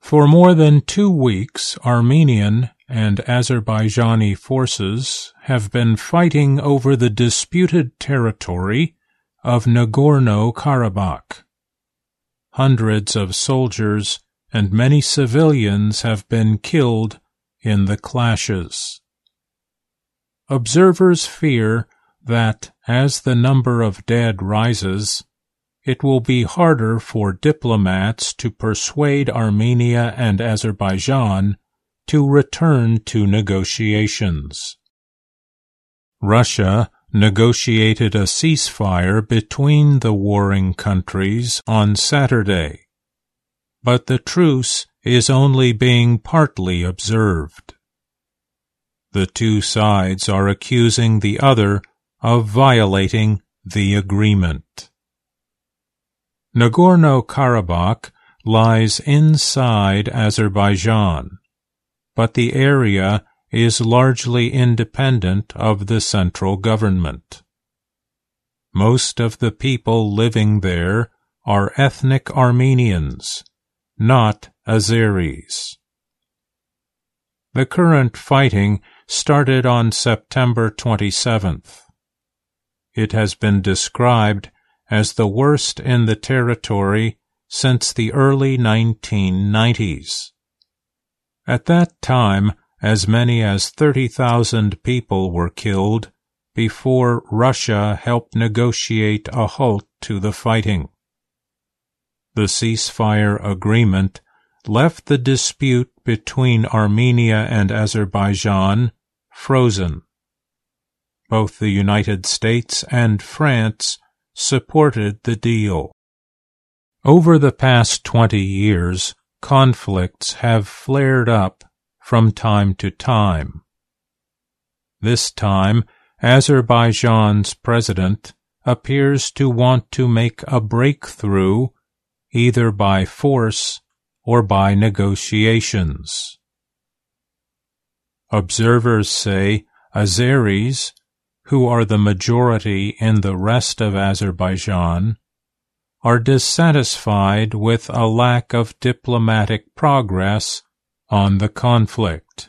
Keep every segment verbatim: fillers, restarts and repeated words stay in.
For more than two weeks, Armenian and Azerbaijani forces have been fighting over the disputed territory of Nagorno-Karabakh. Hundreds of soldiers and many civilians have been killed in the clashes. Observers fear that, as the number of dead rises, it will be harder for diplomats to persuade Armenia and Azerbaijan to return to negotiations. Russia negotiated a ceasefire between the warring countries on Saturday, but the truce is only being partly observed. The two sides are accusing the other of violating the agreement. Nagorno-Karabakh lies inside Azerbaijan, but the area is largely independent of the central government. Most of the people living there are ethnic Armenians, not Azeris. The current fighting started on September twenty-seventh. It has been described as the worst in the territory since the early nineteen nineties. At that time, as many as thirty thousand people were killed before Russia helped negotiate a halt to the fighting. The ceasefire agreement left the dispute between Armenia and Azerbaijan frozen. Both the United States and France supported the deal. Over the past twenty years, conflicts have flared up from time to time. This time, Azerbaijan's president appears to want to make a breakthrough either by force or by negotiations. Observers say Azeris, who are the majority in the rest of Azerbaijan, are dissatisfied with a lack of diplomatic progress on the conflict.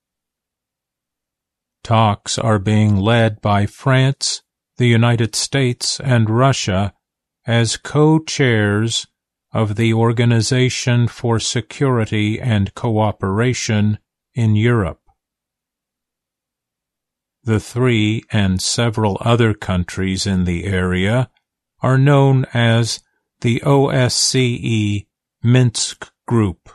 Talks are being led by France, the United States, and Russia as co-chairs of the Organization for Security and Cooperation in Europe. The three and several other countries in the area are known as the O S C E Minsk Group.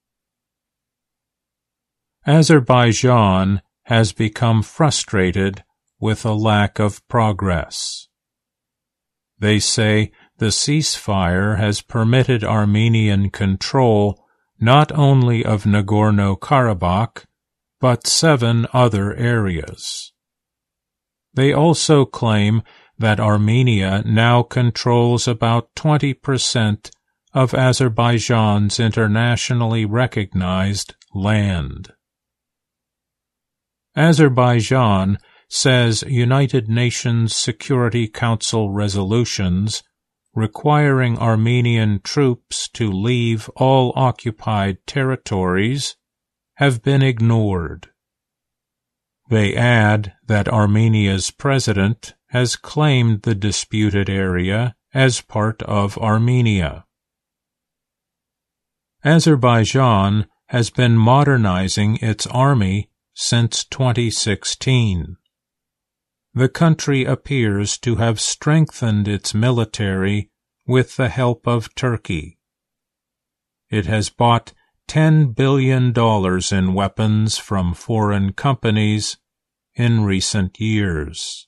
Azerbaijan has become frustrated with a lack of progress. They say the ceasefire has permitted Armenian control not only of Nagorno-Karabakh, but seven other areas. They also claim that Armenia now controls about twenty percent of Azerbaijan's internationally recognized land. Azerbaijan says United Nations Security Council resolutions requiring Armenian troops to leave all occupied territories have been ignored. They add that Armenia's president has claimed the disputed area as part of Armenia. Azerbaijan has been modernizing its army since twenty sixteen. The country appears to have strengthened its military with the help of Turkey. It has bought ten billion dollars in weapons from foreign companies in recent years.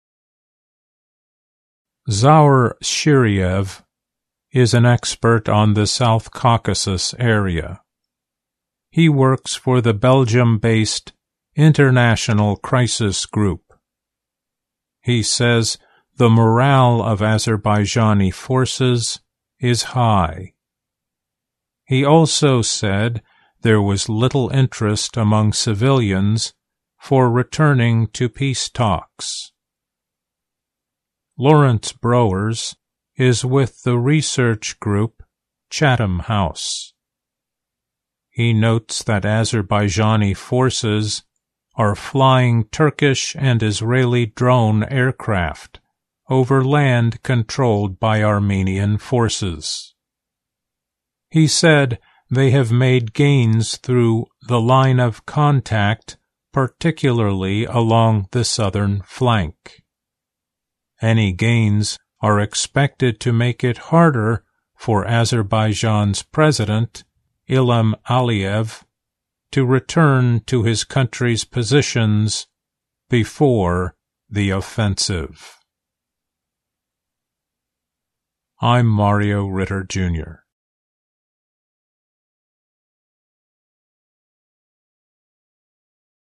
Zaur Shiriev is an expert on the South Caucasus area. He works for the Belgium-based International Crisis Group. He says the morale of Azerbaijani forces is high. He also said there was little interest among civilians for returning to peace talks. Lawrence Browers is with the research group Chatham House. he notes that Azerbaijani forces are flying Turkish and Israeli drone aircraft over land controlled by Armenian forces. He said they have made gains through the line of contact, particularly along the southern flank. Any gains are expected to make it harder for Azerbaijan's president, Ilham Aliyev, to return to his country's positions before the offensive. I'm Mario Ritter, Junior